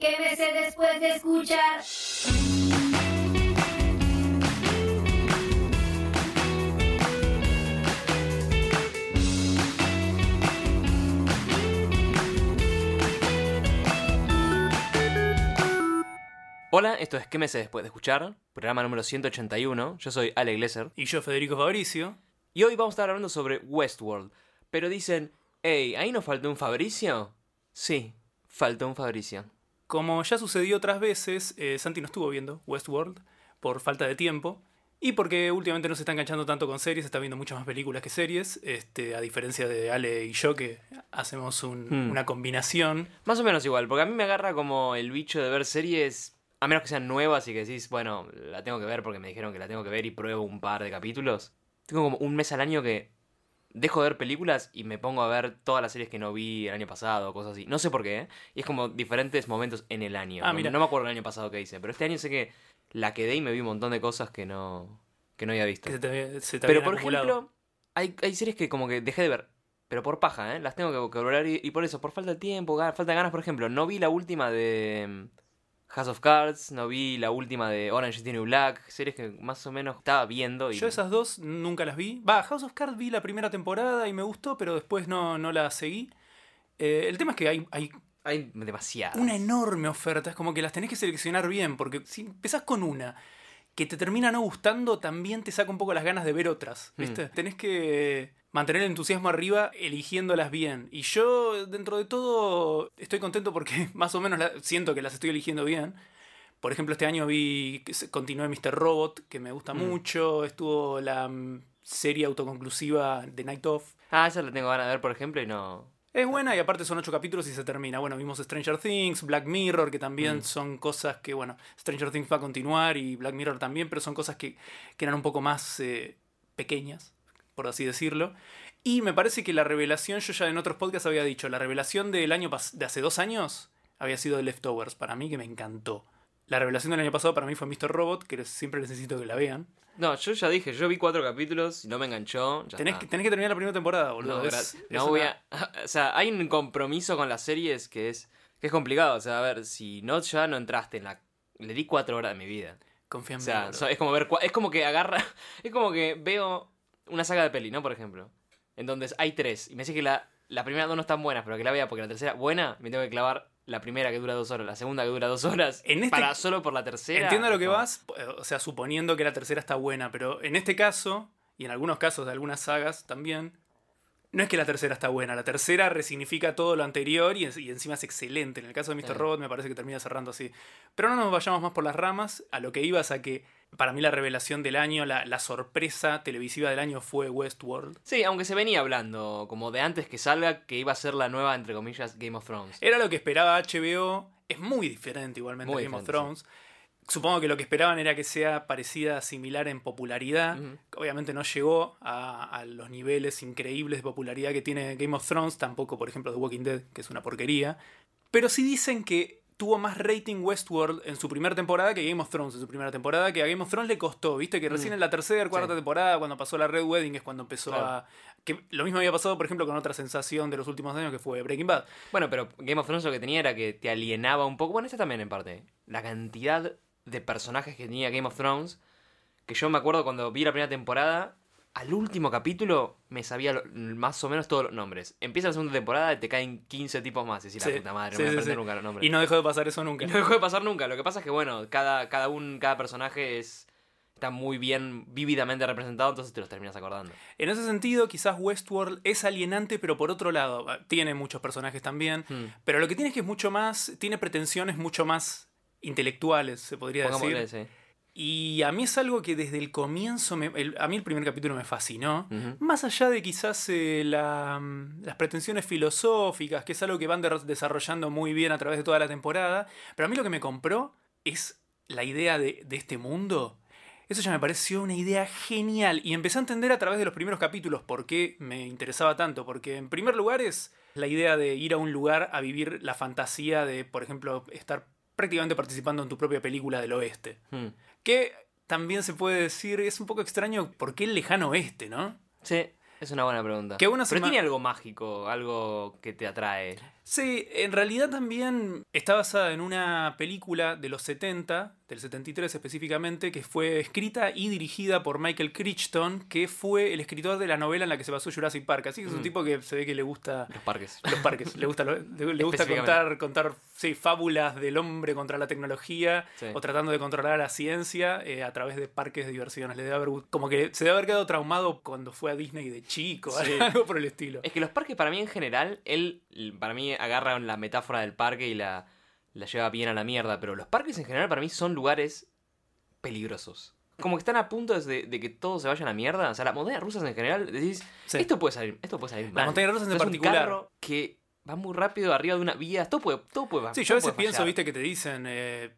¿Qué me sé después de escuchar? Hola, esto es ¿Qué me sé después de escuchar? Programa número 181. Yo soy Ale Glesser. Y yo, Federico Fabricio. Y hoy vamos a estar hablando sobre Westworld. Pero dicen, hey, ¿ahí nos faltó un Fabricio? Sí, faltó un Fabricio. Como ya sucedió otras veces, Santi no estuvo viendo Westworld por falta de tiempo. Y porque últimamente no se está enganchando tanto con series, está viendo muchas más películas que series. A diferencia de Ale y yo, que hacemos una combinación. Más o menos igual, porque a mí me agarra como el bicho de ver series, a menos que sean nuevas y que decís, bueno, la tengo que ver porque me dijeron que la tengo que ver y pruebo un par de capítulos. Tengo como un mes al año que dejo de ver películas y me pongo a ver todas las series que no vi el año pasado, cosas así. No sé por qué, ¿eh? Y es como diferentes momentos en el año. Mira. No me acuerdo el año pasado qué hice, pero este año sé que la quedé y me vi un montón de cosas que no había visto. Que se te Pero habían por acumulado. ejemplo, hay series que como que dejé de ver. Pero por paja, ¿eh? Las tengo que volver y por eso, por falta de tiempo, falta de ganas, por ejemplo. No vi la última de House of Cards, no vi la última de Orange is the New Black. Series que más o menos estaba viendo y... Yo esas dos nunca las vi. House of Cards vi la primera temporada y me gustó, pero después no la seguí. El tema es que hay demasiadas. una enorme oferta. Es como que las tenés que seleccionar bien, porque si empezás con una que te termina no gustando, también te saca un poco las ganas de ver otras, ¿viste? Tenés que mantener el entusiasmo arriba eligiéndolas bien. Y yo, dentro de todo, estoy contento porque más o menos siento que las estoy eligiendo bien. Por ejemplo, este año continué Mr. Robot, que me gusta mucho. Estuvo la serie autoconclusiva The Night Of. Esa la tengo ganas de ver, por ejemplo, y no... Es buena y aparte son 8 capítulos y se termina. Bueno, vimos Stranger Things, Black Mirror, que también son cosas que, bueno, Stranger Things va a continuar y Black Mirror también, pero son cosas que eran un poco más pequeñas, por así decirlo. Y me parece que la revelación, yo ya en otros podcasts había dicho, la revelación de hace 2 años había sido The Leftovers, para mí, que me encantó. La revelación del año pasado para mí fue Mr. Robot, que siempre necesito que la vean. No, yo ya dije, yo vi 4 capítulos y no me enganchó. Tenés que terminar la primera temporada, boludo. O sea, hay un compromiso con las series que es complicado. O sea, a ver, si no ya no entraste en la... Le di 4 horas de mi vida. Confía en mí. O sea, es como ver... Es como que agarra... Es como que veo una saga de peli, ¿no? Por ejemplo. En donde hay 3. Y me dice que la primera 2 no están buenas, pero que la vea porque la tercera buena, me tengo que clavar la primera que dura 2 horas, la segunda que dura 2 horas, solo por la tercera. Entiendo a lo que vas, o sea, suponiendo que la tercera está buena, pero en este caso, y en algunos casos de algunas sagas también, no es que la tercera está buena, la tercera resignifica todo lo anterior y encima es excelente. En el caso de Mr. Robot me parece que termina cerrando así. Pero no nos vayamos más por las ramas, a lo que ibas a que para mí la revelación del año, la sorpresa televisiva del año fue Westworld. Sí, aunque se venía hablando, como de antes que salga, que iba a ser la nueva, entre comillas, Game of Thrones. Era lo que esperaba HBO, es muy diferente igualmente a Game of Thrones. Sí. Supongo que lo que esperaban era que sea parecida, similar en popularidad. Obviamente no llegó a los niveles increíbles de popularidad que tiene Game of Thrones, tampoco, por ejemplo, The Walking Dead, que es una porquería. Pero sí dicen que tuvo más rating Westworld en su primera temporada que Game of Thrones en su primera temporada, que a Game of Thrones le costó, viste, que recién en la tercera, cuarta temporada, cuando pasó la Red Wedding, es cuando empezó a... Que lo mismo había pasado, por ejemplo, con otra sensación de los últimos años que fue Breaking Bad. Bueno, pero Game of Thrones lo que tenía era que te alienaba un poco. Bueno, esta también en parte. La cantidad de personajes que tenía Game of Thrones, que yo me acuerdo cuando vi la primera temporada, al último capítulo me sabía más o menos todos los nombres. Empieza la segunda temporada y te caen 15 tipos más. Y decís, la puta madre, no me voy a aprender nunca los nombres. Y no dejó de pasar eso nunca. Y no dejó de pasar nunca. Lo que pasa es que, bueno, cada personaje está muy bien, vívidamente representado, entonces te los terminas acordando. En ese sentido, quizás Westworld es alienante, pero por otro lado, tiene muchos personajes también, pero lo que tiene es que es mucho más, tiene pretensiones mucho más intelectuales, se podría decir. Sí. Y a mí es algo que desde el comienzo, a mí el primer capítulo me fascinó, más allá de quizás las pretensiones filosóficas, que es algo que van desarrollando muy bien a través de toda la temporada, pero a mí lo que me compró es la idea de este mundo. Eso ya me pareció una idea genial y empecé a entender a través de los primeros capítulos por qué me interesaba tanto, porque en primer lugar es la idea de ir a un lugar a vivir la fantasía de, por ejemplo, estar prácticamente participando en tu propia película del oeste. Que también se puede decir, es un poco extraño, ¿por qué el lejano oeste, no? Sí, es una buena pregunta. Pero tiene algo mágico, algo que te atrae. Sí, en realidad también está basada en una película de los 70, del 73 específicamente, que fue escrita y dirigida por Michael Crichton, que fue el escritor de la novela en la que se basó Jurassic Park. Así que es un tipo que se ve que le gusta Los parques. los parques, le gusta contar sí, fábulas del hombre contra la tecnología, Sí. o tratando de controlar a la ciencia a través de parques de diversiones. Como que se debe haber quedado traumado cuando fue a Disney de chico, Sí. algo por el estilo. Es que los parques para mí en general, para mí agarra la metáfora del parque y la lleva bien a la mierda, pero los parques en general para mí son lugares peligrosos. Como que están a punto de que todo se vaya a la mierda. O sea, las montañas rusas en general, decís, Sí. esto puede salir mal. Las montañas rusas en Es un particular. carro que va muy rápido arriba de una vía, todo puede Sí, yo a veces pienso, viste, que te dicen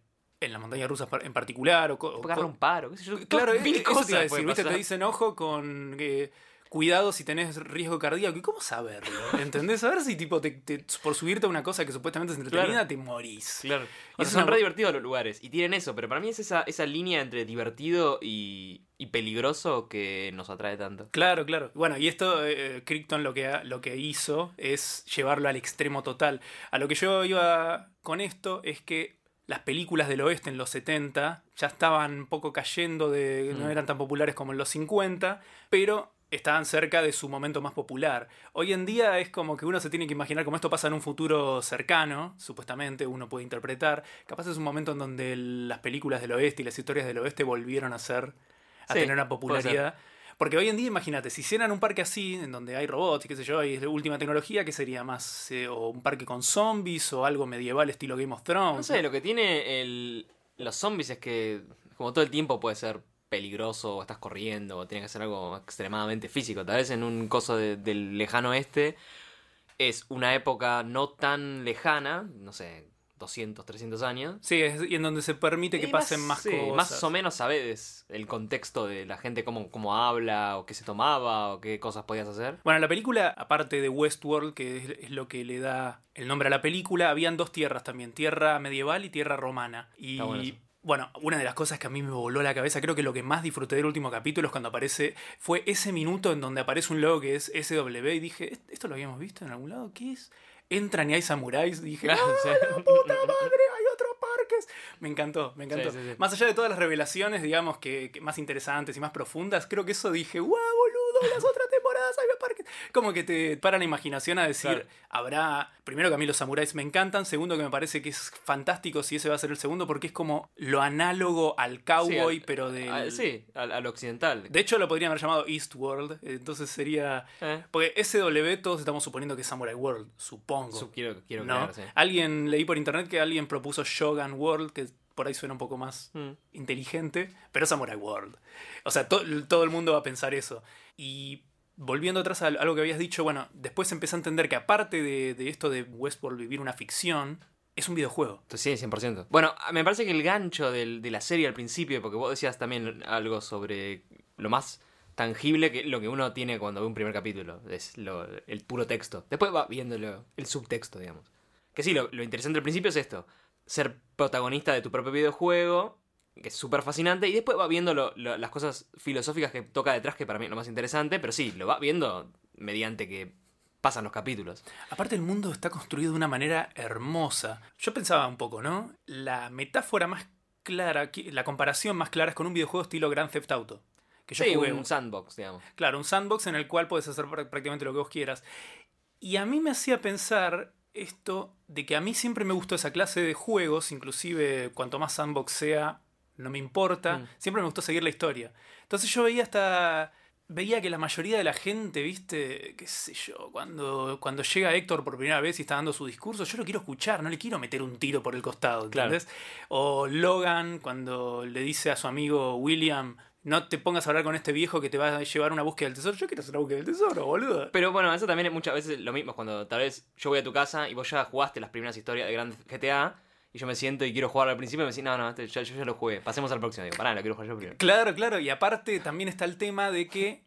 en las montañas rusas en particular. Puede agarrar un paro, qué sé yo. Claro, mil eso cosas te iba a decir, pueden viste, pasar. te dicen ojo con cuidado si tenés riesgo cardíaco. ¿Y cómo saberlo? ¿Entendés? A ver si tipo por subirte a una cosa que supuestamente es entretenida Claro. te morís. Claro. Y O es sea, son una- re divertidos los lugares y tienen eso, pero para mí es esa línea entre divertido y peligroso que nos atrae tanto. Claro, claro. Bueno, y esto Crichton lo que hizo es llevarlo al extremo total. A lo que yo iba con esto es que las películas del oeste en los 70 ya estaban un poco cayendo, no eran tan populares como en los 50, pero estaban cerca de su momento más popular. Hoy en día es como que uno se tiene que imaginar como esto pasa en un futuro cercano, supuestamente uno puede interpretar. Capaz es un momento en donde las películas del oeste y las historias del oeste volvieron a Sí, tener una puede ser. popularidad. Porque hoy en día, imagínate, si hicieran un parque así, en donde hay robots y qué sé yo, y es de última tecnología, ¿qué sería más? O un parque con zombies o algo medieval estilo Game of Thrones. No sé, lo que tiene los zombies es que como todo el tiempo puede ser peligroso o estás corriendo o tiene que ser algo extremadamente físico. Tal vez en un coso del lejano oeste es una época no tan lejana, no sé, 200, 300 años. Sí, y en donde se permite que Y pasen más sí, cosas. más o menos sabes el contexto de la gente, cómo habla, o qué se tomaba, o qué cosas podías hacer. Bueno, la película, aparte de Westworld, que es lo que le da el nombre a la película, habían dos tierras también, tierra medieval y tierra romana. Y Está bueno eso. bueno, una de las cosas que a mí me voló la cabeza, creo que lo que más disfruté del último capítulo es cuando fue ese minuto en donde aparece un logo que es SW y dije, ¿esto lo habíamos visto en algún lado? ¿Qué es? Entran y hay samuráis, dije, Claro, ¡ah, sí. la puta madre! ¡Hay otros parques! Me encantó, me encantó. Sí, sí, sí. Más allá de todas las revelaciones, digamos, que más interesantes y más profundas, creo que eso dije, ¡guau, boludo! Las otras temporadas hay más parques. Como que te para la imaginación a decir, Claro. habrá... Primero que a mí los samuráis me encantan, segundo que me parece que es fantástico si ese va a ser el segundo, porque es como lo análogo al cowboy, Sí, pero del... sí, al occidental. De hecho, lo podrían haber llamado Eastworld, entonces sería... Porque SW todos estamos suponiendo que es Samurai World, supongo. Quiero ¿No? creer, sí. Alguien leí por internet que alguien propuso Shogun World, que por ahí suena un poco más inteligente, pero Samurai World. O sea, todo el mundo va a pensar eso. Y volviendo atrás a algo que habías dicho, bueno, después empecé a entender que aparte de esto de Westworld vivir una ficción, es un videojuego. Sí, 100%. Bueno, me parece que el gancho de la serie al principio, porque vos decías también algo sobre lo más tangible que lo que uno tiene cuando ve un primer capítulo, es el puro texto. Después va viéndolo, el subtexto, digamos. Que sí, lo interesante al principio es esto, ser protagonista de tu propio videojuego, que es súper fascinante, y después va viendo las cosas filosóficas que toca detrás, que para mí es lo más interesante, pero sí, lo va viendo mediante que pasan los capítulos. Aparte el mundo está construido de una manera hermosa. Yo pensaba un poco, ¿no? La metáfora más clara, la comparación más clara es con un videojuego estilo Grand Theft Auto. Que yo Sí, jugué un sandbox, digamos. Claro, un sandbox en el cual puedes hacer prácticamente lo que vos quieras. Y a mí me hacía pensar esto de que a mí siempre me gustó esa clase de juegos, inclusive cuanto más sandbox sea, no me importa. Siempre me gustó seguir la historia. Entonces yo veía que la mayoría de la gente, viste, qué sé yo, cuando llega Héctor por primera vez y está dando su discurso, yo lo quiero escuchar, no le quiero meter un tiro por el costado, ¿entendés? Claro. O Logan cuando le dice a su amigo William, no te pongas a hablar con este viejo que te va a llevar a una búsqueda del tesoro. Yo quiero hacer una búsqueda del tesoro, boludo. Pero bueno, eso también es muchas veces lo mismo, cuando tal vez yo voy a tu casa y vos ya jugaste las primeras historias de Grand GTA y yo me siento y quiero jugar al principio y me decís, no, yo ya lo jugué, pasemos al próximo. Digo, pará, lo quiero jugar yo primero. Claro, y aparte también está el tema de que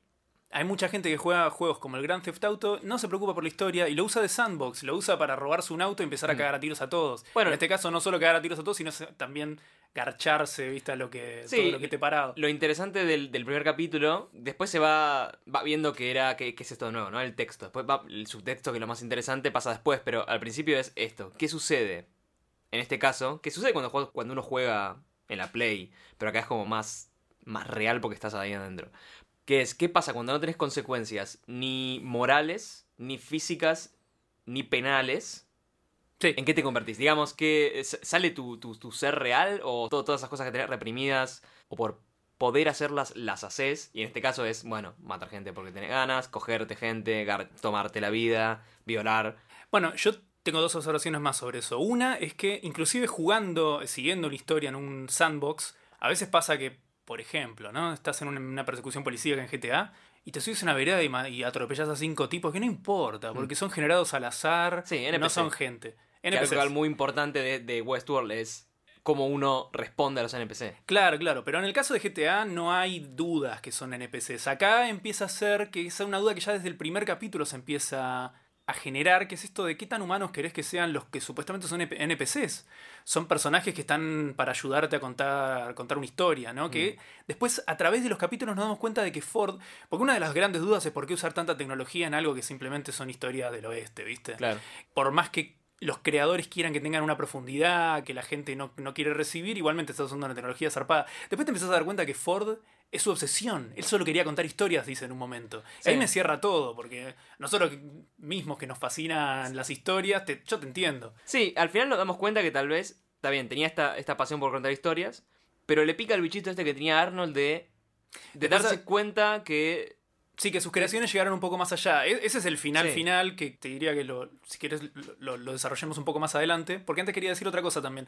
hay mucha gente que juega juegos como el Grand Theft Auto, no se preocupa por la historia y lo usa de sandbox, lo usa para robarse un auto y empezar a cagar a tiros a todos. Bueno, en este caso no solo cagar a tiros a todos, sino también garcharse, ¿viste? Todo lo que te parado. Lo interesante del primer capítulo, después se va viendo que es esto de nuevo, ¿no? El texto. Después va el subtexto, que lo más interesante pasa después, pero al principio es esto. ¿Qué sucede? En este caso, ¿qué sucede cuando uno juega en la Play? Pero acá es como más real porque estás ahí adentro. ¿Qué pasa cuando no tenés consecuencias ni morales, ni físicas, ni penales? Sí. ¿En qué te convertís? Digamos, que ¿sale tu ser real o todas esas cosas que tenés reprimidas o por poder hacerlas, las haces? Y en este caso es, bueno, matar gente porque tenés ganas, cogerte gente, tomarte la vida, violar. Bueno, yo tengo 2 observaciones más sobre eso. Una es que inclusive jugando, siguiendo la historia en un sandbox, a veces pasa que, por ejemplo, ¿no? Estás en una persecución policíaca en GTA y te subes a una vereda y atropellas a 5 tipos que no importa, porque son generados al azar, Sí, NPC. no son gente. Que algo muy importante de Westworld es cómo uno responde a los NPC. Claro, pero en el caso de GTA no hay dudas que son NPCs. Acá empieza a ser que es una duda que ya desde el primer capítulo se empieza a generar, que es esto de qué tan humanos querés que sean los que supuestamente son NPCs. Son personajes que están para ayudarte a contar una historia, ¿no? Que después, a través de los capítulos, nos damos cuenta de que Ford... Porque una de las grandes dudas es por qué usar tanta tecnología en algo que simplemente son historias del oeste, ¿viste? Claro. Por más que los creadores quieran que tengan una profundidad que la gente no quiere recibir, igualmente estás usando una tecnología zarpada. Después te empezás a dar cuenta que Ford es su obsesión. Él solo quería contar historias, dice en un momento. Sí. Ahí me cierra todo, porque nosotros mismos que nos fascinan las historias, yo te entiendo. Sí, al final nos damos cuenta que tal vez, está bien, tenía esta pasión por contar historias, pero le pica el bichito este que tenía Arnold de darse cuenta que... Sí, que sus creaciones llegaron un poco más allá. Ese es el final Sí. final, que te diría que si quieres lo desarrollemos un poco más adelante. Porque antes quería decir otra cosa también.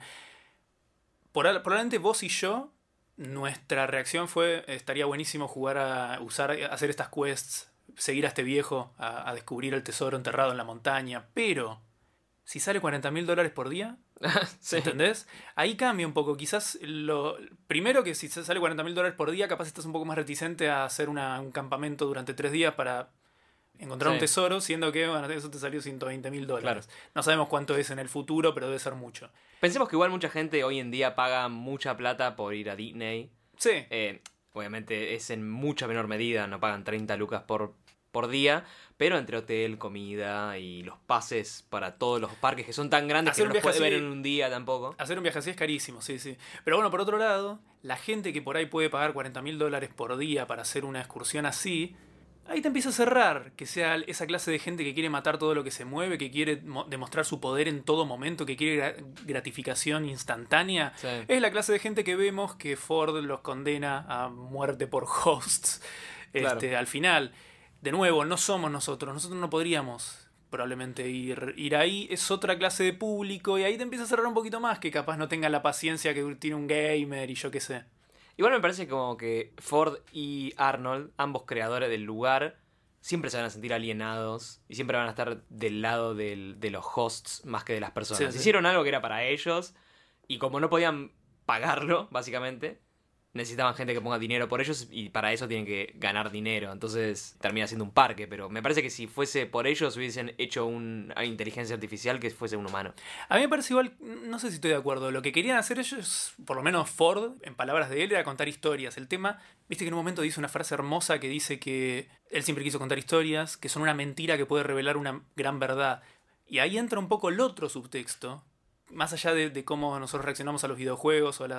Probablemente vos y yo, nuestra reacción fue, estaría buenísimo jugar hacer estas quests, seguir a este viejo, a descubrir el tesoro enterrado en la montaña. Pero, si sale $40.000 por día... Sí. ¿Entendés? Ahí cambia un poco. Quizás primero que si se sale $40.000 por día, capaz estás un poco más reticente a hacer un campamento durante 3 días para encontrar un tesoro, siendo que eso te salió $120.000. Claro. No sabemos cuánto es en el futuro, pero debe ser mucho. Pensemos que igual mucha gente hoy en día paga mucha plata por ir a Disney. Sí. Obviamente es en mucha menor medida, no pagan 30 lucas por día, pero entre hotel, comida y los pases para todos los parques que son tan grandes Hacer que un no los viaje puede ver así- en un día tampoco. Hacer un viaje así es carísimo, sí. Pero bueno, por otro lado, la gente que por ahí puede pagar $40.000 por día para hacer una excursión así, ahí te empieza a cerrar, que sea esa clase de gente que quiere matar todo lo que se mueve, que quiere demostrar su poder en todo momento, que quiere gratificación instantánea. Sí. Es la clase de gente que vemos que Ford los condena a muerte por hosts Claro. al final. De nuevo, no somos nosotros no podríamos probablemente ir ahí, es otra clase de público y ahí te empieza a cerrar un poquito más, que capaz no tenga la paciencia que tiene un gamer y yo qué sé. Igual me parece como que Ford y Arnold, ambos creadores del lugar, siempre se van a sentir alienados y siempre van a estar del lado de los hosts más que de las personas. Sí. Hicieron algo que era para ellos y como no podían pagarlo, básicamente, necesitaban gente que ponga dinero por ellos y para eso tienen que ganar dinero. Entonces termina siendo un parque, pero me parece que si fuese por ellos hubiesen hecho una inteligencia artificial que fuese un humano. A mí me parece igual, no sé si estoy de acuerdo, lo que querían hacer ellos, por lo menos Ford, en palabras de él, era contar historias. El tema, viste que en un momento dice una frase hermosa que dice que él siempre quiso contar historias, que son una mentira que puede revelar una gran verdad. Y ahí entra un poco el otro subtexto, más allá de cómo nosotros reaccionamos a los videojuegos o a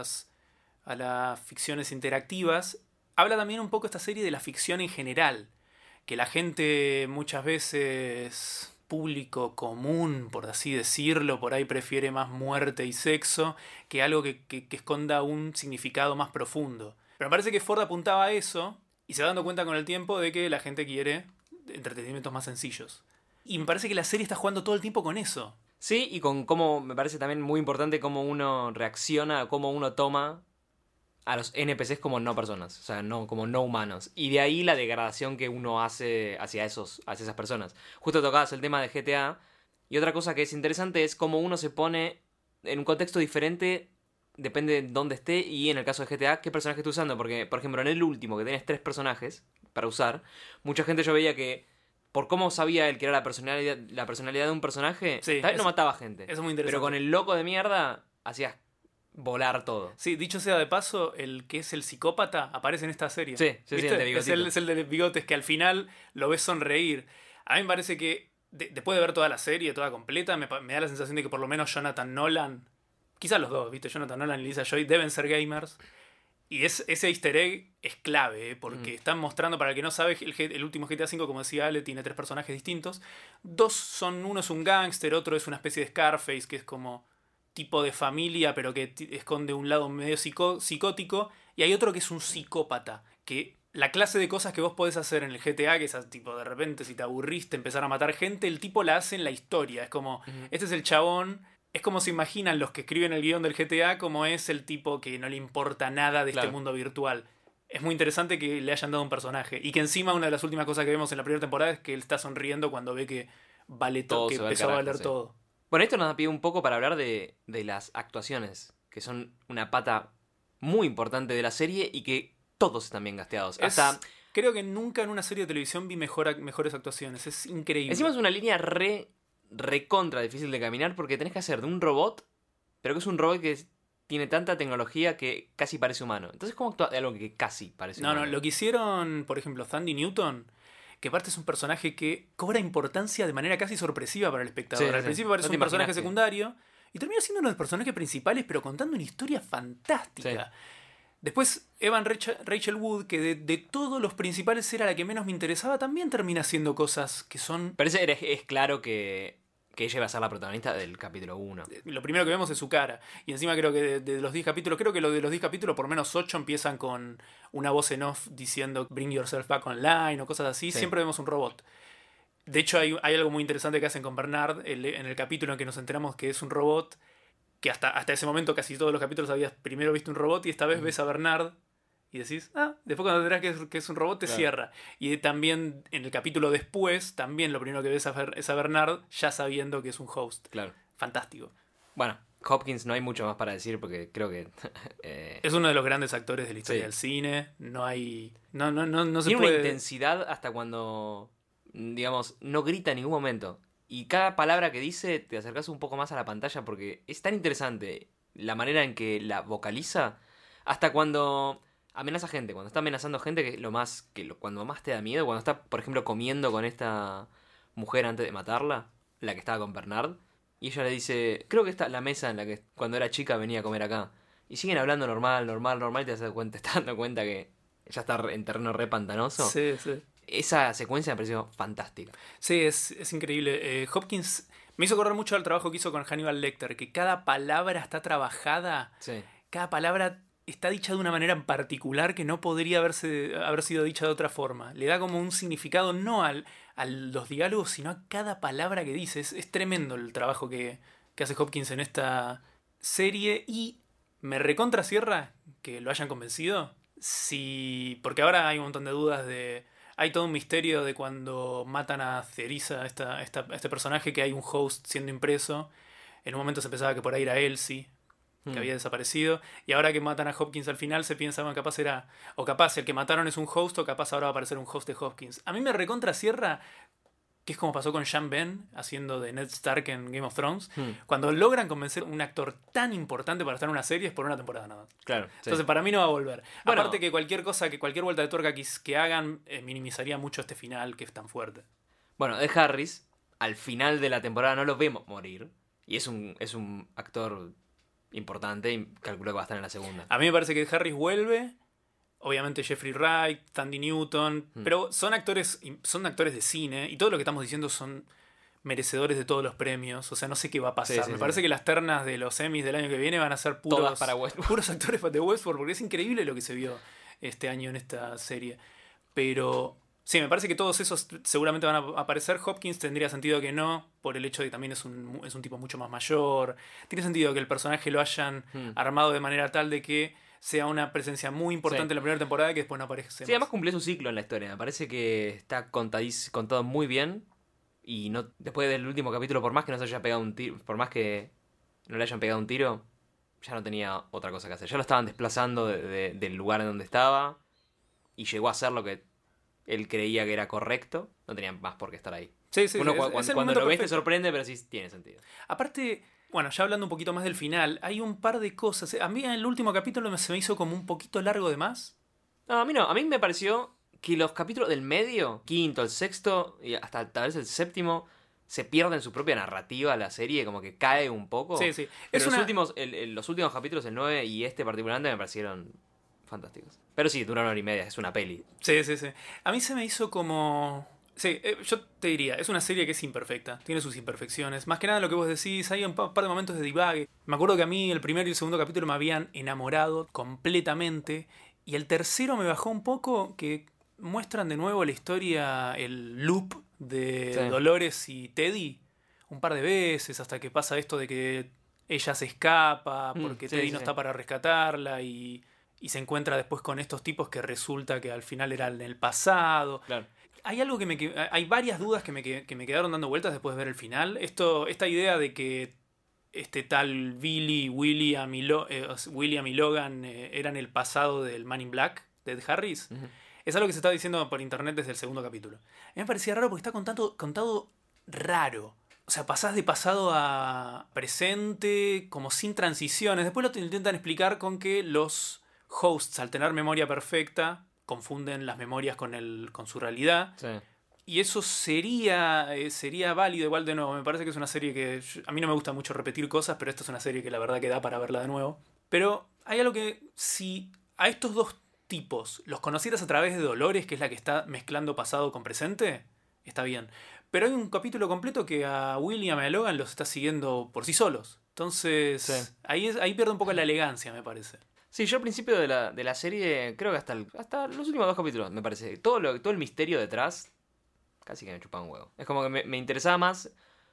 las ficciones interactivas, habla también un poco esta serie de la ficción en general, que la gente muchas veces, público común, por así decirlo, por ahí prefiere más muerte y sexo que algo que esconda un significado más profundo. Pero me parece que Ford apuntaba a eso y se va dando cuenta con el tiempo de que la gente quiere entretenimientos más sencillos. Y me parece que la serie está jugando todo el tiempo con eso. Sí, y con cómo me parece también muy importante cómo uno reacciona, cómo uno toma a los NPCs como no personas, o sea, no, como no humanos. Y de ahí la degradación que uno hace hacia esas personas. Justo tocabas el tema de GTA, y otra cosa que es interesante es cómo uno se pone en un contexto diferente depende de dónde esté y en el caso de GTA, qué personaje esté usando. Porque, por ejemplo, en el último, que tenés 3 personajes para usar, mucha gente yo veía que, por cómo sabía él que era la personalidad de un personaje, Sí, tal vez no mataba gente. Eso es muy interesante. Pero con el loco de mierda, hacías volar todo. Sí, dicho sea de paso, el que es el psicópata aparece en esta serie. Sí, ¿Viste? el de bigotito. Es el de bigotes que al final lo ves sonreír. A mí me parece que después de ver toda la serie, toda completa, me da la sensación de que por lo menos Jonathan Nolan, quizás los dos, ¿viste? Jonathan Nolan y Lisa Joy deben ser gamers. Y ese easter egg es clave, porque están mostrando, para el que no sabe, el último GTA V, como decía Ale, tiene 3 personajes distintos. Uno es un gángster, otro es una especie de Scarface, que es como tipo de familia, pero que esconde un lado medio psicótico. Y hay otro que es un psicópata, que la clase de cosas que vos podés hacer en el GTA, que es tipo de repente si te aburriste empezar a matar gente, el tipo la hace en la historia. Es como, este es el chabón. Es como se imaginan los que escriben el guión del GTA, como es el tipo que no le importa nada de este mundo virtual. Es muy interesante que le hayan dado un personaje. Y que encima una de las últimas cosas que vemos en la primera temporada es que él está sonriendo cuando ve que vale todo, que empezó a valer todo. Bueno, esto nos da pie un poco para hablar de las actuaciones, que son una pata muy importante de la serie y que todos están bien gasteados. Creo que nunca en una serie de televisión vi mejores actuaciones. Es increíble. Encima es una línea recontra difícil de caminar porque tenés que hacer de un robot, pero que es un robot que tiene tanta tecnología que casi parece humano. Entonces, ¿cómo actúa de algo que casi parece humano? No, lo que hicieron, por ejemplo, Thandie Newton, que aparte es un personaje que cobra importancia de manera casi sorpresiva para el espectador. Al principio parece un personaje secundario y termina siendo uno de los personajes principales, pero contando una historia fantástica. Sí. Después, Rachel Wood, que de todos los principales era la que menos me interesaba, también termina haciendo cosas que son... Pero es claro que ella va a ser la protagonista del capítulo 1. Lo primero que vemos es su cara. Y encima creo que de los 10 capítulos, creo que lo de los 10 capítulos, por menos 8 empiezan con una voz en off diciendo Bring yourself back online o cosas así. Sí. Siempre vemos un robot. De hecho, hay algo muy interesante que hacen con Bernard en el capítulo en que nos enteramos que es un robot, que hasta ese momento casi todos los capítulos habías primero visto un robot y esta vez ves a Bernard y decís, después cuando te enterás que es un robot te cierra. Y también en el capítulo después, también lo primero que ves es a Bernard ya sabiendo que es un host. Claro. Fantástico. Bueno, Hopkins no hay mucho más para decir porque creo que... es uno de los grandes actores de la historia del cine. No hay... No se Tiene puede... una intensidad hasta cuando, digamos, no grita en ningún momento. Y cada palabra que dice te acercas un poco más a la pantalla porque es tan interesante la manera en que la vocaliza hasta cuando... amenaza gente, cuando está amenazando gente, que es cuando más te da miedo, cuando está, por ejemplo, comiendo con esta mujer antes de matarla, la que estaba con Bernard, y ella le dice, creo que esta la mesa en la que cuando era chica venía a comer acá. Y siguen hablando normal, y te estás dando cuenta que ya está en terreno re pantanoso. Sí, sí. Esa secuencia me pareció fantástica. Sí, es increíble. Hopkins me hizo acordar mucho al trabajo que hizo con Hannibal Lecter, que cada palabra está trabajada, cada palabra está dicha de una manera en particular que no podría haber sido dicha de otra forma. Le da como un significado no a los diálogos, sino a cada palabra que dice. Es tremendo el trabajo que hace Hopkins en esta serie y me recontra cierra que lo hayan convencido. Sí, porque ahora hay un montón de dudas de... Hay todo un misterio de cuando matan a Cerisa, este personaje, que hay un host siendo impreso. En un momento se pensaba que por ahí era Elsie, que había desaparecido, y ahora que matan a Hopkins al final se piensa, bueno, capaz era, o capaz el que mataron es un host, o capaz ahora va a aparecer un host de Hopkins. A mí me recontra cierra, que es como pasó con Sean Penn haciendo de Ned Stark en Game of Thrones, cuando logran convencer a un actor tan importante para estar en una serie es por una temporada nada más. Claro. Entonces para mí no va a volver. Bueno, aparte que cualquier vuelta de tuerca que hagan minimizaría mucho este final que es tan fuerte. Bueno, Ed Harris, al final de la temporada no lo vemos morir, y es un actor importante y calculo que va a estar en la segunda. A mí me parece que Harris vuelve, obviamente Jeffrey Wright, Thandie Newton, pero son actores de cine y todo lo que estamos diciendo son merecedores de todos los premios, o sea, no sé qué va a pasar. Me parece que las ternas de los Emmys del año que viene van a ser puros actores de Westworld, porque es increíble lo que se vio este año en esta serie. Pero sí, me parece que todos esos seguramente van a aparecer. Hopkins tendría sentido que no, por el hecho de que también es un tipo mucho más mayor. Tiene sentido que el personaje lo hayan armado de manera tal de que sea una presencia muy importante en la primera temporada y que después no aparece más. Además cumplió su ciclo en la historia. Me parece que está contado muy bien. Y después del último capítulo, por más que no se haya pegado un tiro, por más que no le hayan pegado un tiro, ya no tenía otra cosa que hacer. Ya lo estaban desplazando del lugar en donde estaba y llegó a hacer lo que él creía que era correcto. No tenía más por qué estar ahí. Sí, sí, Uno sí, es el cuando momento lo ves te perfecto. sorprende, pero sí tiene sentido. Aparte, bueno, ya hablando un poquito más del final, hay un par de cosas. A mí en el último capítulo se me hizo como un poquito largo de más. No, a mí no. A mí me pareció que los capítulos del medio, quinto, el sexto y hasta tal vez el séptimo, se pierden su propia narrativa la serie, como que cae un poco. Sí, sí. Pero los últimos capítulos, el 9 y este particularmente, me parecieron fantásticos. Pero sí, dura 1 hora y media, es una peli. Sí, sí, sí. A mí se me hizo como... Sí, yo te diría, es una serie que es imperfecta, tiene sus imperfecciones. Más que nada lo que vos decís, hay un par de momentos de divague. Me acuerdo que a mí el primero y el segundo capítulo me habían enamorado completamente. Y el tercero me bajó un poco, que muestran de nuevo la historia, el loop de Sí. Dolores y Teddy. Un par de veces, hasta que pasa esto de que ella se escapa porque Sí, Teddy sí, no sí. está para rescatarla y se encuentra después con estos tipos que resulta que al final eran en el pasado. Claro. Hay algo hay varias dudas que me quedaron dando vueltas después de ver el final. Esta idea de que este tal William y Logan eran el pasado del Man in Black, de Ed Harris, Ujú. es algo que se está diciendo por internet desde el segundo capítulo. A mí me parecía raro porque está contado raro. O sea, pasás de pasado a presente, como sin transiciones. Después lo intentan explicar con que los hosts, al tener memoria perfecta, confunden las memorias con su realidad. Sí. Y eso sería válido igual de nuevo. Me parece que es una serie que... A mí no me gusta mucho repetir cosas, pero esta es una serie que la verdad que da para verla de nuevo. Pero hay algo que si a estos dos tipos los conocieras a través de Dolores, que es la que está mezclando pasado con presente, está bien. Pero hay un capítulo completo que a William y a Logan los está siguiendo por sí solos. Entonces, Sí. ahí pierde un poco la elegancia, me parece. Sí, yo al principio de la serie, creo que hasta los últimos 2 capítulos, me parece. Todo el misterio detrás, casi que me chupaba un huevo. Es como que me interesaba más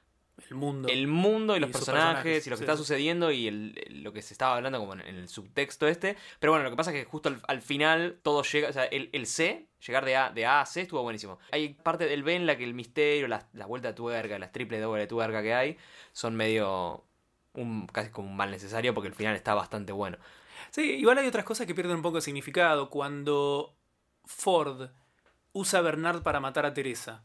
El mundo. el mundo y los Y sus personajes personajes, y lo que sí, está sí. sucediendo y lo que se estaba hablando como en el subtexto este. Pero bueno, lo que pasa es que justo al final todo llega, o sea, el C, llegar de A a C estuvo buenísimo. Hay parte del B en la que el misterio, la vuelta de tuerca, las triple doble de tuerca que hay, son medio casi como un mal necesario porque el final está bastante bueno. Sí, igual hay otras cosas que pierden un poco de significado. Cuando Ford usa a Bernard para matar a Teresa.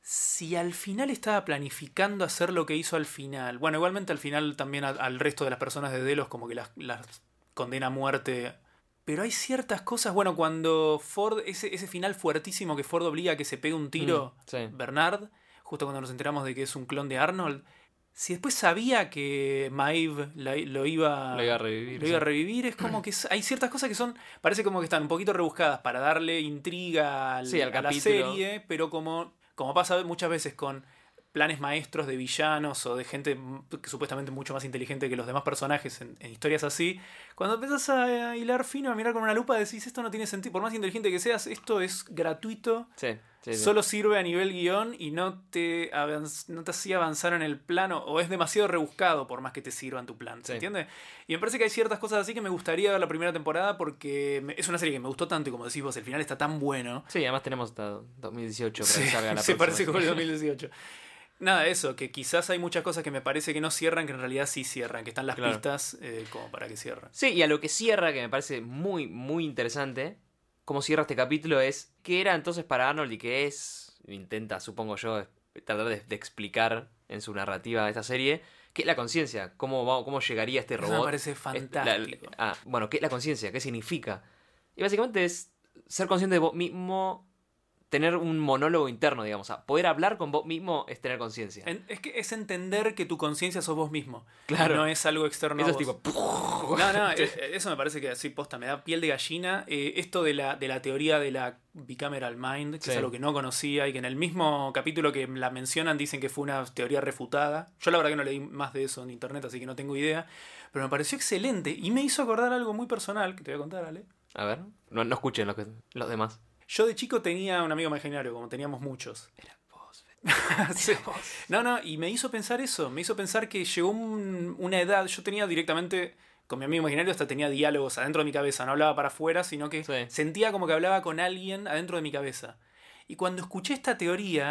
Si al final estaba planificando hacer lo que hizo al final. Bueno, igualmente al final también al resto de las personas de Delos como que las condena a muerte. Pero hay ciertas cosas, bueno, cuando Ford, ese final fuertísimo que Ford obliga a que se pegue un tiro, Sí. Bernard, justo cuando nos enteramos de que es un clon de Arnold. Si después sabía que Maeve lo iba Lo iba a revivir. lo iba a revivir, es como que hay ciertas cosas que parece como que están un poquito rebuscadas para darle intriga Sí, al a la capítulo. serie, pero como pasa muchas veces con planes maestros de villanos o de gente que supuestamente mucho más inteligente que los demás personajes en historias así, cuando empezás a hilar fino, a mirar con una lupa, decís, esto no tiene sentido, por más inteligente que seas, esto es gratuito. Sí, sí, sí. Solo sirve a nivel guión y no te hacía avanzar en el plano, o es demasiado rebuscado por más que te sirva en tu plan, ¿se Sí. entiende? Y me parece que hay ciertas cosas así que me gustaría ver la primera temporada porque es una serie que me gustó tanto y como decís vos, el final está tan bueno. Sí, además tenemos hasta 2018 para Sí, que salga la se próxima. parece como el 2018. Nada, eso, que quizás hay muchas cosas que me parece que no cierran, que en realidad sí cierran, que están las Claro. pistas como para que cierren. Sí, y a lo que cierra, que me parece muy, muy interesante, cómo cierra este capítulo es qué era entonces para Arnold y qué es, intenta, supongo yo, tratar de explicar en su narrativa de esta serie, qué es la conciencia, cómo llegaría este Eso robot. me parece fantástico. Bueno, ¿qué es la conciencia? ¿Qué significa? Y básicamente es ser consciente de vos mismo, tener un monólogo interno, digamos. O sea, poder hablar con vos mismo es tener conciencia. Es que es entender que tu conciencia sos vos mismo. Claro. No es algo externo Eso a es vos. tipo... No, eso me parece que así posta, me da piel de gallina. Esto de la teoría de la bicameral mind, que Sí. es algo que no conocía y que en el mismo capítulo que la mencionan dicen que fue una teoría refutada. Yo la verdad que no leí más de eso en internet, así que no tengo idea. Pero me pareció excelente y me hizo acordar algo muy personal que te voy a contar, Ale. A ver, no escuchen los demás. Yo de chico tenía un amigo imaginario, como teníamos muchos. Era vos, Sí. No, y me hizo pensar eso. Me hizo pensar que llegó una edad. Yo tenía directamente, con mi amigo imaginario, hasta tenía diálogos adentro de mi cabeza. No hablaba para afuera, sino que Sí. sentía como que hablaba con alguien adentro de mi cabeza. Y cuando escuché esta teoría,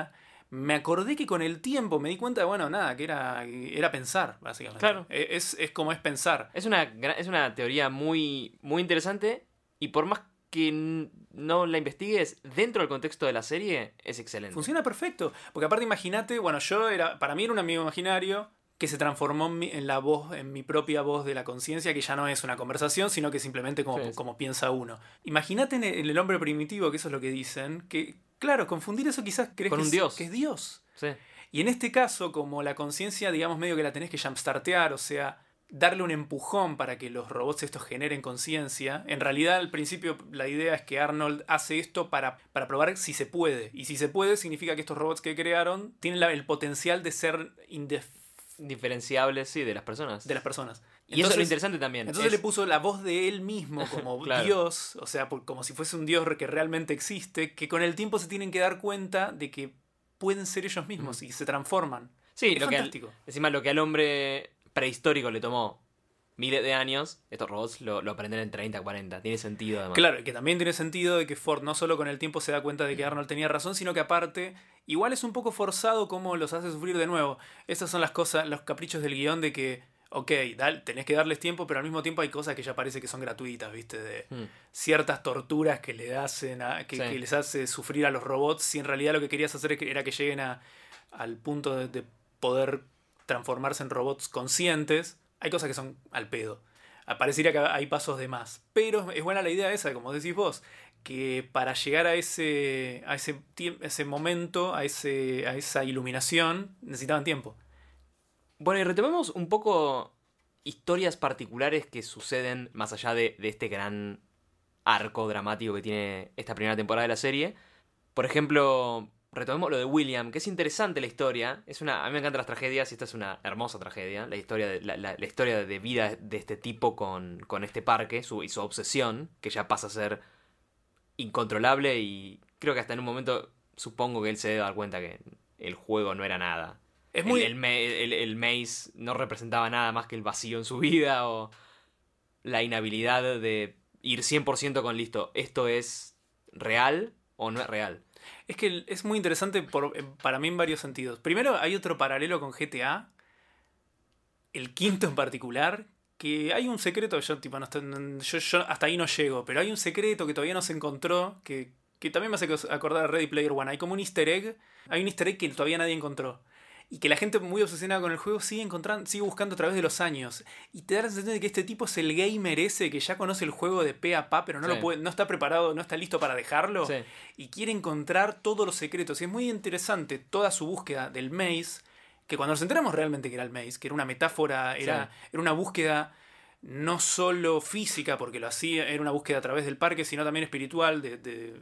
me acordé que con el tiempo me di cuenta de, bueno, nada, que era pensar, básicamente. Claro. Es como es pensar. Es una teoría muy, muy interesante y por más que no la investigues dentro del contexto de la serie, es excelente. Funciona perfecto. Porque aparte imagínate, bueno, para mí era un amigo imaginario que se transformó en la voz, en mi propia voz de la conciencia, que ya no es una conversación, sino que simplemente como piensa uno. Imagínate en el hombre primitivo, que eso es lo que dicen, que, claro, confundir eso quizás crees con un dios. Que es Dios. Sí. Y en este caso, como la conciencia, digamos, medio que la tenés que jumpstartear, o sea, darle un empujón para que los robots estos generen conciencia. En realidad, al principio, la idea es que Arnold hace esto para probar si se puede. Y si se puede, significa que estos robots que crearon tienen el potencial de ser diferenciables, sí, de las personas. De las personas. Y eso es lo interesante también. Entonces le puso la voz de él mismo como claro. Dios, o sea, como si fuese un Dios que realmente existe, que con el tiempo se tienen que dar cuenta de que pueden ser ellos mismos y se transforman. Sí, es fantástico. Encima lo que al hombre prehistórico le tomó miles de años, estos robots lo aprenden en 30, 40. Tiene sentido además. Claro, y que también tiene sentido de que Ford no solo con el tiempo se da cuenta de que Arnold tenía razón, sino que aparte, igual es un poco forzado cómo los hace sufrir de nuevo. Estas son las cosas, los caprichos del guión de que, ok, tenés que darles tiempo, pero al mismo tiempo hay cosas que ya parece que son gratuitas, ¿viste? De ciertas torturas que le hacen que les hace sufrir a los robots, si en realidad lo que querías hacer era que lleguen al punto de poder transformarse en robots conscientes. Hay cosas que son al pedo. Parecería que hay pasos de más. Pero es buena la idea esa, como decís vos, que para llegar a ese momento, a esa iluminación, necesitaban tiempo. Bueno, y retomemos un poco historias particulares que suceden más allá de este gran arco dramático que tiene esta primera temporada de la serie. Por ejemplo, retomemos lo de William, que es interesante la historia. A mí me encantan las tragedias y esta es una hermosa tragedia. La historia de vida de este tipo con este parque y su obsesión, que ya pasa a ser incontrolable y creo que hasta en un momento supongo que él se debe dar cuenta que el juego no era nada. El maze no representaba nada más que el vacío en su vida o la inhabilidad de ir 100% con listo. ¿Esto es real o no es real? Es que es muy interesante para mí en varios sentidos. Primero, hay otro paralelo con GTA, el quinto en particular, que hay un secreto, yo hasta ahí no llego, pero hay un secreto que todavía no se encontró, que también me hace acordar a Ready Player One. Hay como un easter egg, que todavía nadie encontró. Y que la gente muy obsesionada con el juego sigue buscando a través de los años. Y te da la sensación de que este tipo es el gamer ese que ya conoce el juego de pe a pa, pero no está preparado, no está listo para dejarlo. Sí. Y quiere encontrar todos los secretos. Y es muy interesante toda su búsqueda del maze, que cuando nos enteramos realmente que era el maze, que era una metáfora, era una búsqueda no solo física, porque lo hacía, era una búsqueda a través del parque, sino también espiritual, de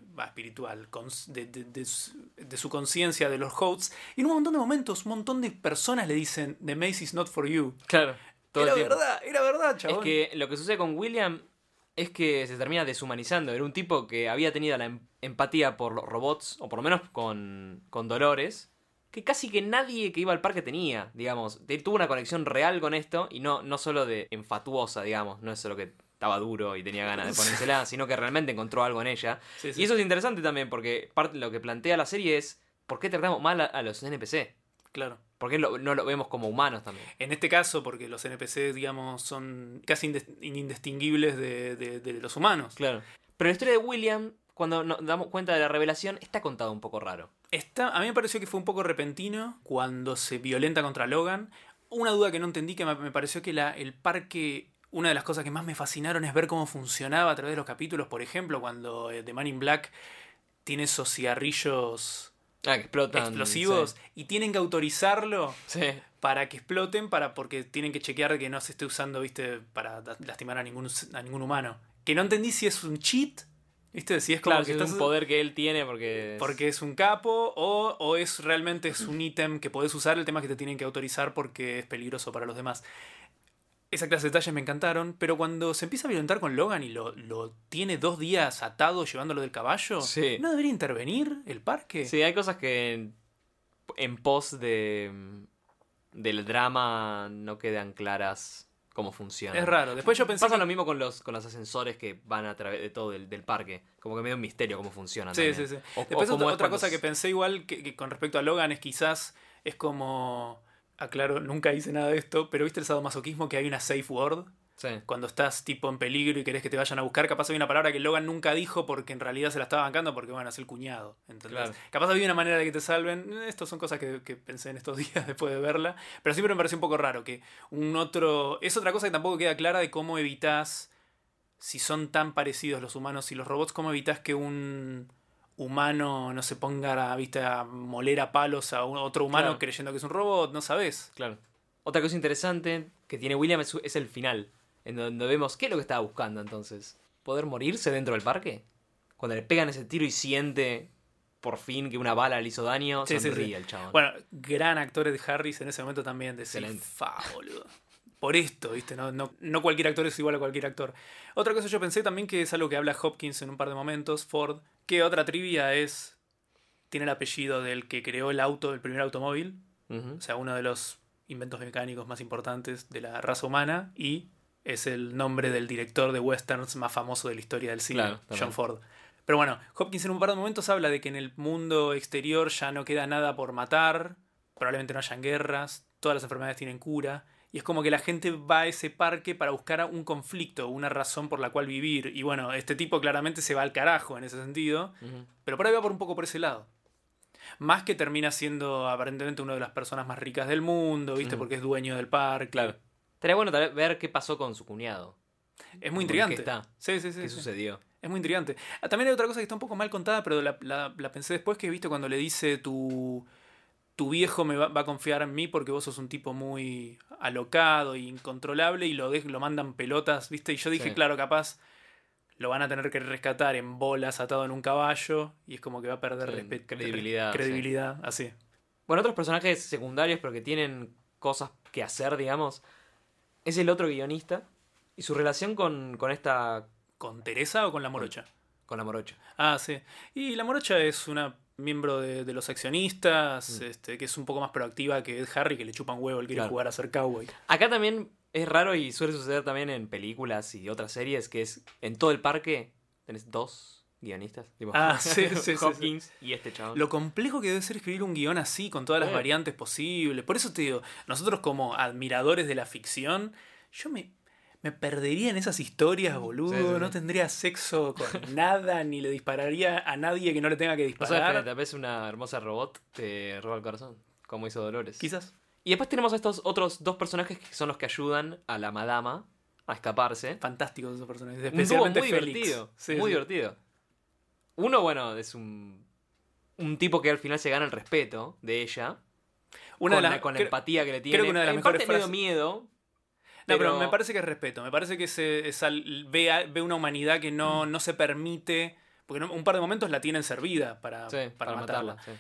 su conciencia, de los hosts. Y en un montón de momentos, un montón de personas le dicen, The maze is not for you. Claro. Era verdad, chabón. Es que lo que sucede con William es que se termina deshumanizando. Era un tipo que había tenido la empatía por los robots, o por lo menos con Dolores, que casi que nadie que iba al parque tenía, digamos. Tuvo una conexión real con esto y no solo de enfatuosa, digamos. No es solo que estaba duro y tenía ganas de ponérsela, sino que realmente encontró algo en ella. Sí. Y eso es interesante también porque parte de lo que plantea la serie es ¿por qué tratamos mal a los NPC? Claro. ¿Por qué no lo vemos como humanos también? En este caso, porque los NPC, digamos, son casi indistinguibles de los humanos. Claro. Pero la historia de William, cuando nos damos cuenta de la revelación, está contada un poco raro. A mí me pareció que fue un poco repentino cuando se violenta contra Logan. Una duda que no entendí, que me pareció que el parque... Una de las cosas que más me fascinaron es ver cómo funcionaba a través de los capítulos. Por ejemplo, cuando The Man in Black tiene esos cigarrillos que explotan, explosivos, sí. Y tienen que autorizarlo para que exploten, porque tienen que chequear que no se esté usando, ¿viste? Para lastimar a ningún humano. Que no entendí si es un cheat, ¿viste? Si es como claro, que si es un poder que él tiene porque es un capo, o realmente es un ítem que podés usar. El tema es que te tienen que autorizar porque es peligroso para los demás. Esa clase de detalles me encantaron, pero cuando se empieza a violentar con Logan y lo tiene 2 días atado llevándolo del caballo, ¿no debería intervenir el parque? Sí, hay cosas que en pos del drama no quedan claras cómo funciona. Es raro. Después yo pensé Pasa que... lo mismo con los ascensores que van a través de todo del parque. Como que medio un misterio cómo funcionan. Sí, también. sí, sí. O Después cómo es otra cuando cosa que pensé igual que con respecto a Logan es quizás es como... Aclaro, nunca hice nada de esto, pero ¿viste el sadomasoquismo que hay una safe word? Sí. Cuando estás tipo en peligro y querés que te vayan a buscar, capaz hay una palabra que Logan nunca dijo porque en realidad se la estaba bancando porque bueno, es el cuñado. ¿Entendés? Claro. Capaz había una manera de que te salven. Estas son cosas que pensé en estos días después de verla. Pero siempre me pareció un poco raro que un otro... Es otra cosa que tampoco queda clara de cómo evitas, si son tan parecidos los humanos y los robots, cómo evitas que un humano no se ponga ¿viste? A moler a palos a otro humano Claro. creyendo que es un robot, no sabes. Claro. Otra cosa interesante que tiene William es el final. En donde vemos qué es lo que estaba buscando entonces. ¿Poder morirse dentro del parque? Cuando le pegan ese tiro y siente por fin que una bala le hizo daño, Sí, sí, sonríe sí. el chabón. Bueno, gran actor Ed Harris en ese momento también. Decir, Excelente. boludo. Por esto, ¿viste? No cualquier actor es igual a cualquier actor. Otra cosa yo pensé también que es algo que habla Hopkins en un par de momentos, Ford, que otra trivia es... Tiene el apellido del que creó el auto, el primer automóvil. Ujú. O sea, uno de los inventos mecánicos más importantes de la raza humana. Y es el nombre del director de westerns más famoso de la historia del cine, Claro, también. John Ford. Pero bueno, Hopkins en un par de momentos habla de que en el mundo exterior ya no queda nada por matar, probablemente no hayan guerras, todas las enfermedades tienen cura, y es como que la gente va a ese parque para buscar un conflicto, una razón por la cual vivir, y bueno, este tipo claramente se va al carajo en ese sentido, Ujú. pero por ahí va por un poco por ese lado. Más que termina siendo aparentemente una de las personas más ricas del mundo, ¿viste? Ujú. Porque es dueño del parque. Claro. Estaría bueno tal vez ver qué pasó con su cuñado. Es muy ¿En qué intrigante. está? Sí, sí, sí. ¿Qué sí. sucedió? Es muy intrigante. También hay otra cosa que está un poco mal contada, pero la pensé después, que viste cuando le dice tu viejo va a confiar en mí porque vos sos un tipo muy alocado e incontrolable y lo mandan pelotas, viste. Y yo dije, Sí. claro, capaz lo van a tener que rescatar en bolas atado en un caballo y es como que va a perder Sí, credibilidad, credibilidad, así. Bueno, otros personajes secundarios pero que tienen cosas que hacer, digamos, es el otro guionista y su relación con esta... ¿Con Teresa o con la morocha? con la morocha. Ah, sí. Y la morocha es una miembro de los accionistas, Mm. que es un poco más proactiva que Ed Harry, que le chupan huevo, él quiere Claro. jugar a ser cowboy. Acá también es raro y suele suceder también en películas y otras series, que es en todo el parque tenés dos guionistas. Tipo, Ah, sí, sí, sí, sí. Hopkins y este chabón. Lo complejo que debe ser escribir un guión así, con todas las Sí. variantes posibles. Por eso te digo, nosotros como admiradores de la ficción, yo me perdería en esas historias, boludo. Sí, sí, sí. No tendría sexo con nada, ni le dispararía a nadie que no le tenga que No sabes que disparar. tal vez una hermosa robot te roba el corazón, como hizo Dolores. Quizás. Y después tenemos a estos otros dos personajes que son los que ayudan a la madama a escaparse. Fantásticos esos personajes. Un dúo Especialmente muy Félix. divertido. Sí, muy sí. divertido. Uno, bueno, es un tipo que al final se gana el respeto de ella. Una con de la, las, con la creo- empatía que le tiene. creo que una de las En mejores parte medio frases- miedo. No, pero me parece que es respeto. Me parece que ve una humanidad que no se permite. Porque un par de momentos la tienen servida para Sí, para matarla. Sí.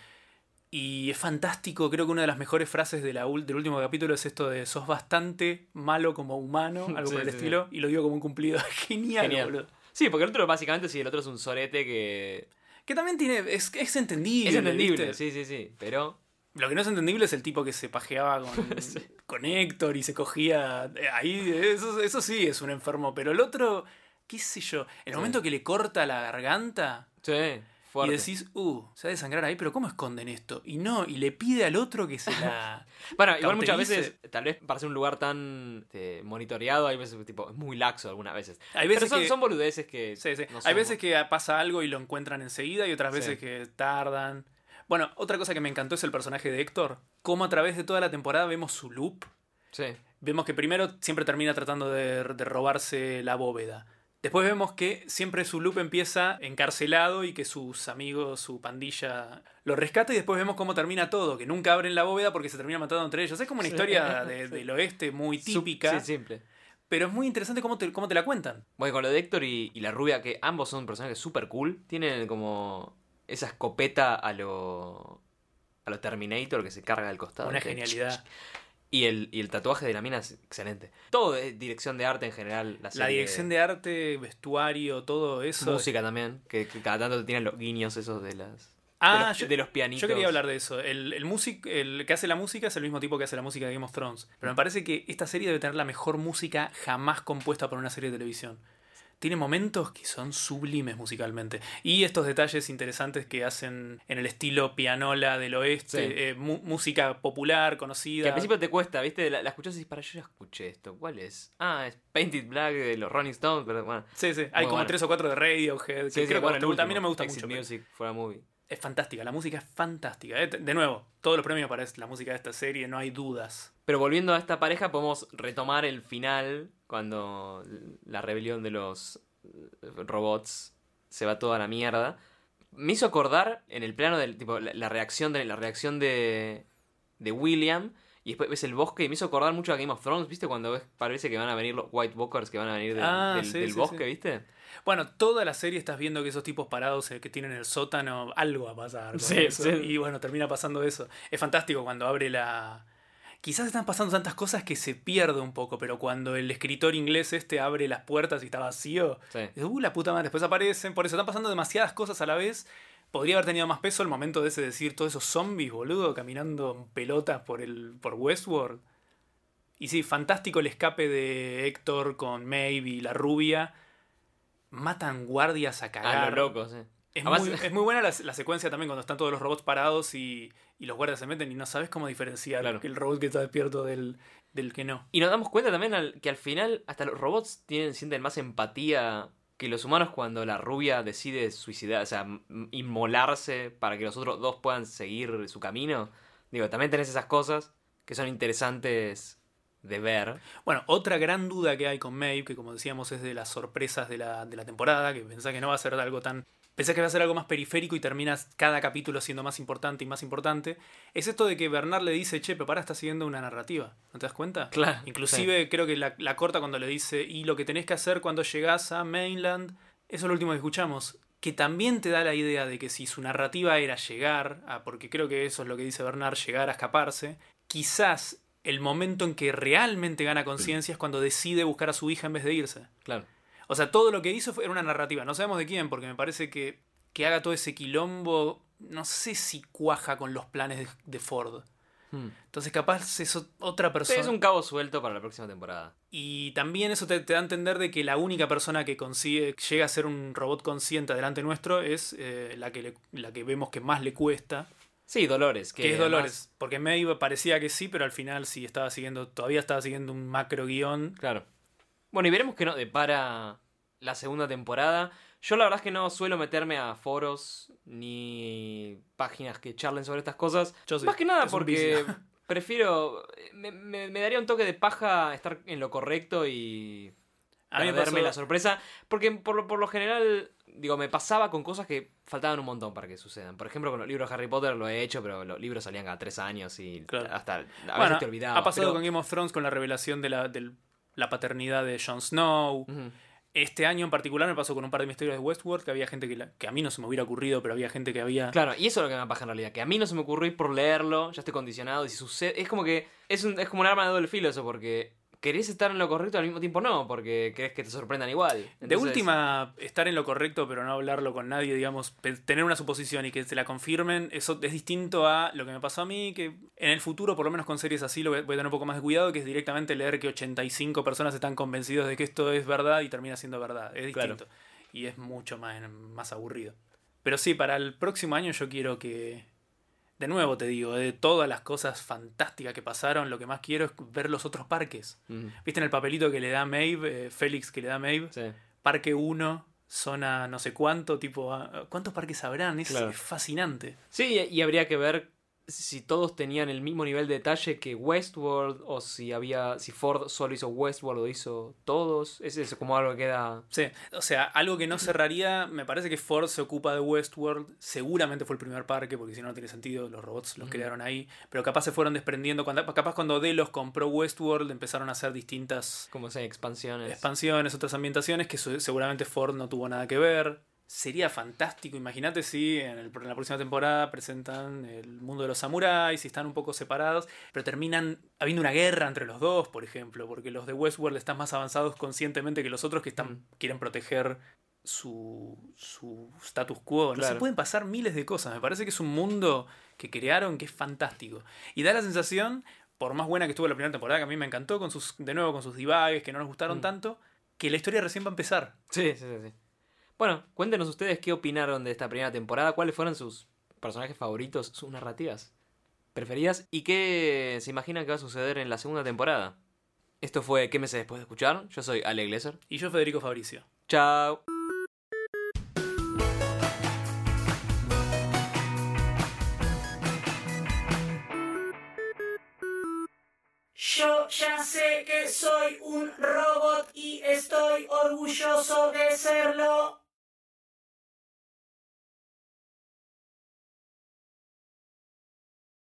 Y es fantástico. Creo que una de las mejores frases del último capítulo es esto de: sos bastante malo como humano, algo Sí, por el sí, estilo. Y lo digo como un cumplido. Genial, Genial. boludo. Sí, porque el otro básicamente sí, el otro es un sorete que... Que también tiene. Es entendible. Es entendible, ¿viste? sí. Pero... Lo que no es entendible es el tipo que se pajeaba con, Sí. con Héctor y se cogía. Ahí, eso sí es un enfermo. Pero el otro, qué sé yo, en el Sí. momento que le corta la garganta Sí, fuerte. y decís, se va a desangrar ahí, pero ¿cómo esconden esto? Y no, y le pide al otro que se la. Bueno, igual muchas cauterice. veces, tal vez para ser un lugar tan monitoreado, hay veces tipo, es muy laxo algunas veces. Hay veces Pero que. son boludeces que... Sí, sí. no Hay son- veces que pasa algo y lo encuentran enseguida y otras Sí. veces que tardan. Bueno, otra cosa que me encantó es el personaje de Héctor. Cómo a través de toda la temporada vemos su loop. Sí, Vemos que primero siempre termina tratando de robarse la bóveda. Después vemos que siempre su loop empieza encarcelado y que sus amigos, su pandilla, lo rescata. Y después vemos cómo termina todo, que nunca abren la bóveda porque se terminan matando entre ellos. Es como una Sí. historia del oeste muy típica, Sí, simple. pero es muy interesante cómo te la cuentan. Bueno, con lo de Héctor y la rubia, que ambos son personajes súper cool, tienen como esa escopeta a lo Terminator que se carga del costado. Una Que- genialidad. Y el tatuaje de la mina es excelente. Todo es dirección de arte en general. La serie, dirección de arte, vestuario, todo eso. música también, que cada tanto te tienen los guiños esos de las... de los pianitos. Yo quería hablar de eso. El que hace la música es el mismo tipo que hace la música de Game of Thrones. Pero me parece que esta serie debe tener la mejor música jamás compuesta por una serie de televisión. Tiene momentos que son sublimes musicalmente. Y estos detalles interesantes que hacen en el estilo pianola del oeste, Sí. Música popular, conocida. Que al principio te cuesta, ¿viste? La escuchás y dices, para, yo ya escuché esto. ¿Cuál es? Ah, es Painted Black de los Rolling Stones, pero bueno. Sí, hay como bueno. 3 o 4 de Radiohead. Sí, Creo bueno, que el último, a mí no me gusta Exit mucho. Music for a Movie. Es fantástica, la música es fantástica. De nuevo, todos los premios para la música de esta serie, no hay dudas. Pero volviendo a esta pareja, podemos retomar el final, cuando la rebelión de los robots se va toda la mierda. Me hizo acordar en el plano del tipo la reacción de William, y después ves el bosque, y me hizo acordar mucho a Game of Thrones, ¿viste? Cuando parece que van a venir los White Walkers, que van a venir del bosque, ¿viste? Bueno, toda la serie estás viendo que esos tipos parados que tienen el sótano, algo va a pasar con Sí, eso. sí. Y bueno, termina pasando eso. Es fantástico cuando abre la... Quizás están pasando tantas cosas que se pierde un poco, pero cuando el escritor inglés abre las puertas y está vacío, Sí. dices, la puta madre, después aparecen. Por eso están pasando demasiadas cosas a la vez. Podría haber tenido más peso el momento de decir todos esos zombies, boludo, caminando en pelotas por Westworld. Y sí, fantástico el escape de Héctor con Maeve y la rubia. Matan guardias a cagar. A lo loco, sí. Además, Es muy buena la secuencia también cuando están todos los robots parados y los guardias se meten y no sabes cómo diferenciar Claro. el robot que está despierto del que no. y nos damos cuenta también que al final hasta los robots sienten más empatía que los humanos cuando la rubia decide suicidar, o sea, inmolarse para que los otros dos puedan seguir su camino. Digo, también tenés esas cosas que son interesantes de ver. Bueno, otra gran duda que hay con Maeve, que como decíamos es de las sorpresas de la temporada, que pensás que no va a ser algo tan... Pensás que va a ser algo más periférico y terminas cada capítulo siendo más importante y más importante, es esto de que Bernard le dice, che, pero para, está siguiendo una narrativa. ¿No te das cuenta? Claro. Inclusive creo que la corta cuando le dice, y lo que tenés que hacer cuando llegás a Mainland, eso es lo último que escuchamos, que también te da la idea de que si su narrativa era llegar, porque creo que eso es lo que dice Bernard, llegar a escaparse, quizás el momento en que realmente gana conciencia es cuando decide buscar a su hija en vez de irse. Claro. O sea, todo lo que hizo era una narrativa. No sabemos de quién, porque me parece que haga todo ese quilombo, no sé si cuaja con los planes de Ford. Entonces capaz es otra persona. Es un cabo suelto para la próxima temporada. Y también eso te da a entender de que la única persona que llega a ser un robot consciente delante nuestro es la que vemos que más le cuesta. Sí, Dolores. Que es Dolores. Porque Maeve parecía que sí, pero al final sí todavía estaba siguiendo un macro guión. Claro. Bueno, y veremos qué nos depara la segunda temporada. Yo la verdad es que no suelo meterme a foros ni páginas que charlen sobre estas cosas. Yo sí, Más que nada es un porque vicio. prefiero... Me daría un toque de paja estar en lo correcto y A mí me perderme pasó- la sorpresa. Porque por lo general, digo, me pasaba con cosas que faltaban un montón para que sucedan. Por ejemplo, con los libros de Harry Potter lo he hecho, pero los libros salían cada 3 años y Claro. hasta a veces Bueno, te olvidabas. ha pasado pero- con Game of Thrones con la revelación de la paternidad de Jon Snow. Ujú. Este año en particular me pasó con un par de misterios de Westworld que había gente que a mí no se me hubiera ocurrido, pero había gente que había... Claro, y eso es lo que me pasa en realidad, que a mí no se me ocurrió ir por leerlo, ya estoy condicionado, y si sucede, es como que es como un arma de doble filo eso, porque querés estar en lo correcto y al mismo tiempo no, porque querés que te sorprendan igual. De Entonces, última, estar en lo correcto pero no hablarlo con nadie, digamos, tener una suposición y que te la confirmen, eso es distinto a lo que me pasó a mí, que en el futuro, por lo menos con series así, voy a tener un poco más de cuidado, que es directamente leer que 85 personas están convencidos de que esto es verdad y termina siendo verdad. Es Claro. distinto. Y es mucho más aburrido. Pero sí, para el próximo año yo quiero que... De nuevo te digo, de todas las cosas fantásticas que pasaron, lo que más quiero es ver los otros parques. ujú, ¿Viste en el papelito que le da Maeve, Félix que le da Maeve? sí. Parque 1, zona no sé cuánto, ¿cuántos parques habrán? Claro. Es fascinante. Sí, y habría que ver si todos tenían el mismo nivel de detalle que Westworld, o si Ford solo hizo Westworld o hizo todos. Es como algo que queda... Sí, o sea, algo que no cerraría, me parece que Ford se ocupa de Westworld, seguramente fue el primer parque, porque si no no tiene sentido, los robots los crearon ahí, pero capaz se fueron desprendiendo, capaz cuando Delos compró Westworld empezaron a hacer distintas como se expansiones. expansiones, otras ambientaciones que seguramente Ford no tuvo nada que ver. Sería fantástico, imagínate si en la próxima temporada presentan el mundo de los samuráis y están un poco separados, pero terminan habiendo una guerra entre los dos, por ejemplo, porque los de Westworld están más avanzados conscientemente que los otros que quieren proteger su status quo. No Claro. se pueden pasar miles de cosas. Me parece que es un mundo que crearon que es fantástico. Y da la sensación, por más buena que estuvo la primera temporada, que a mí me encantó, con sus divagues que no nos gustaron tanto, que la historia recién va a empezar. Sí. Bueno, cuéntenos ustedes qué opinaron de esta primera temporada, cuáles fueron sus personajes favoritos, sus narrativas preferidas y qué se imaginan que va a suceder en la segunda temporada. Esto fue ¿Qué meses después de escuchar? Yo soy Ale Glesser. Y yo, Federico Fabricio. Chao. Yo ya sé que soy un robot y estoy orgulloso de serlo.